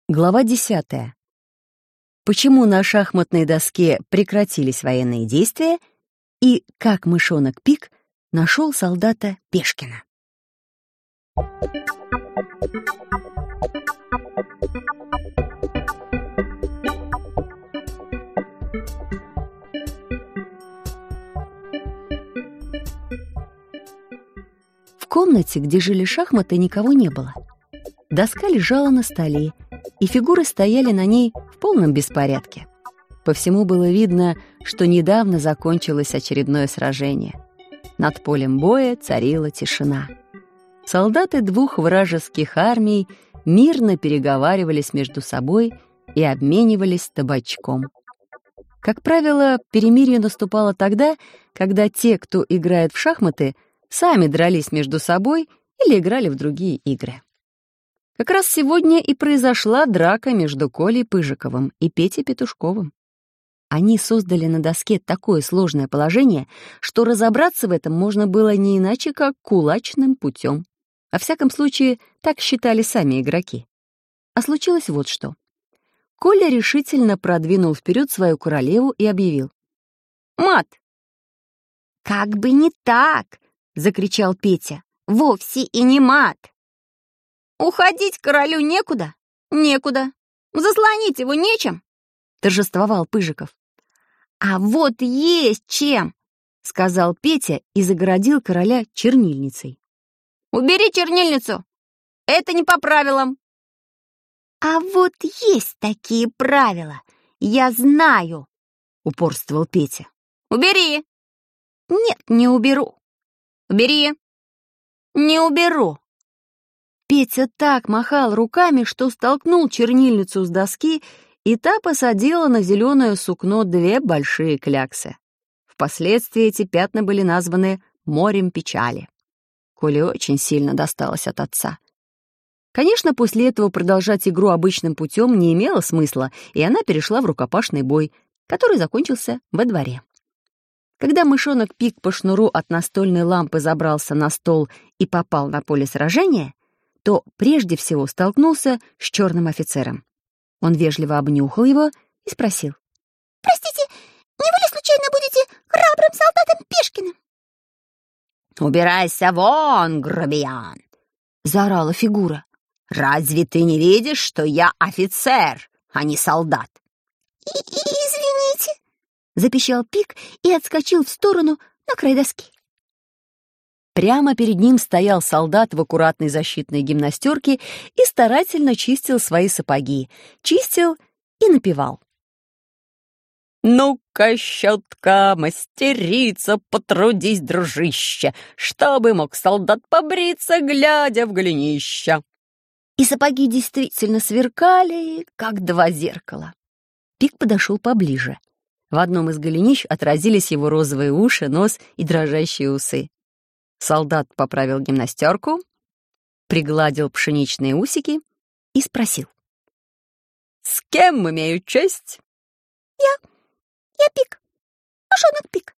Глава 10. Почему на шахматной доске прекратились военные действия и как мышонок Пик нашел солдата Пешкина. В комнате, где жили шахматы, никого не было. Доска лежала на столе, и фигуры стояли на ней в полном беспорядке. По всему было видно, что недавно закончилось очередное сражение. Над полем боя царила тишина. Солдаты двух вражеских армий мирно переговаривались между собой и обменивались табачком. Как правило, перемирие наступало тогда, когда те, кто играет в шахматы, сами дрались между собой или играли в другие игры. Как раз сегодня и произошла драка между Колей Пыжиковым и Петей Петушковым. Они создали на доске такое сложное положение, что разобраться в этом можно было не иначе, как кулачным путем. Во всяком случае, так считали сами игроки. А случилось вот что. Коля решительно продвинул вперед свою королеву и объявил: «Мат!» «Как бы не так!» — закричал Петя. «Вовсе и не мат!» «Уходить королю некуда? Некуда. Заслонить его нечем?» — торжествовал Пыжиков. «А вот есть чем!» — сказал Петя и загородил короля чернильницей. «Убери чернильницу! Это не по правилам!» «А вот есть такие правила, я знаю!» — упорствовал Петя. «Убери!» «Нет, не уберу!» «Убери!» «Не уберу!» Петя так махал руками, что столкнул чернильницу с доски, и та посадила на зеленое сукно две большие кляксы. Впоследствии эти пятна были названы «морем печали». Коле очень сильно досталось от отца. Конечно, после этого продолжать игру обычным путем не имело смысла, и она перешла в рукопашный бой, который закончился во дворе. Когда мышонок Пик по шнуру от настольной лампы забрался на стол и попал на поле сражения, то прежде всего столкнулся с черным офицером. Он вежливо обнюхал его и спросил: «Простите, не вы ли случайно будете храбрым солдатом Пешкиным?» «Убирайся вон, грубиян!» — заорала фигура. «Разве ты не видишь, что я офицер, а не солдат?» «Извините», — запищал Пик и отскочил в сторону на край доски. Прямо перед ним стоял солдат в аккуратной защитной гимнастерке и старательно чистил свои сапоги. Чистил и напевал: «Ну-ка, щетка, мастерица, потрудись, дружище, чтобы мог солдат побриться, глядя в голенище». И сапоги действительно сверкали, как два зеркала. Пик подошел поближе. В одном из голенищ отразились его розовые уши, нос и дрожащие усы. Солдат поправил гимнастерку, пригладил пшеничные усики и спросил: «С кем имею честь?» Я Пик, мышонок Пик».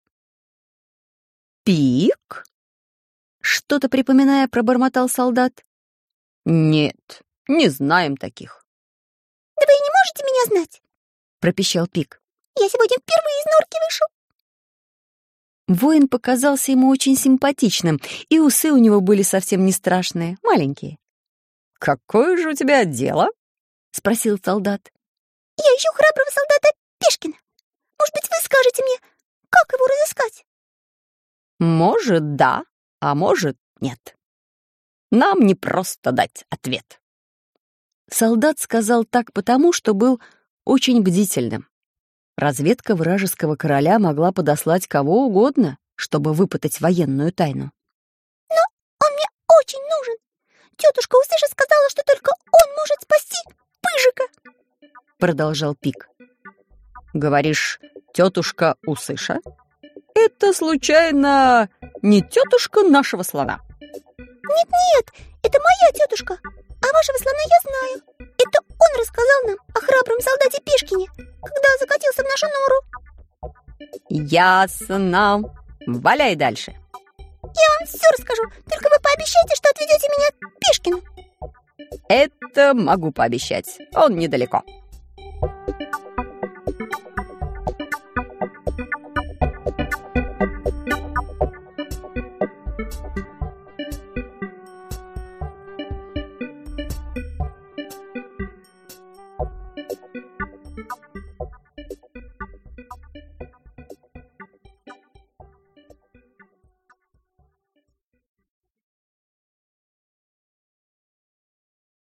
«Пик?» — что-то припоминая, пробормотал солдат. «Нет, не знаем таких». «Да вы и не можете меня знать», — пропищал Пик. «Я сегодня впервые из норки вышел». Воин показался ему очень симпатичным, и усы у него были совсем не страшные, маленькие. «Какое же у тебя дело?» — спросил солдат. «Я ищу храброго солдата Пешкина. Может быть, вы скажете мне, как его разыскать?» «Может, да, а может, нет. Нам не просто дать ответ». Солдат сказал так потому, что был очень бдительным. Разведка вражеского короля могла подослать кого угодно, чтобы выпытать военную тайну. «Но он мне очень нужен. Тетушка Усыша сказала, что только он может спасти Пыжика», — продолжал Пик. «Говоришь, тетушка Усыша? Это, случайно, не тетушка нашего слона?» «Нет, это моя тетушка, а вашего слона я знаю. Это он рассказал нам о храбром солдате Пешкине, когда закатился в нашу нору». «Ясно. Валяй дальше». «Я вам все расскажу, только вы пообещайте, что отведете меня к Пешкину». Это Это могу пообещать. Он недалеко.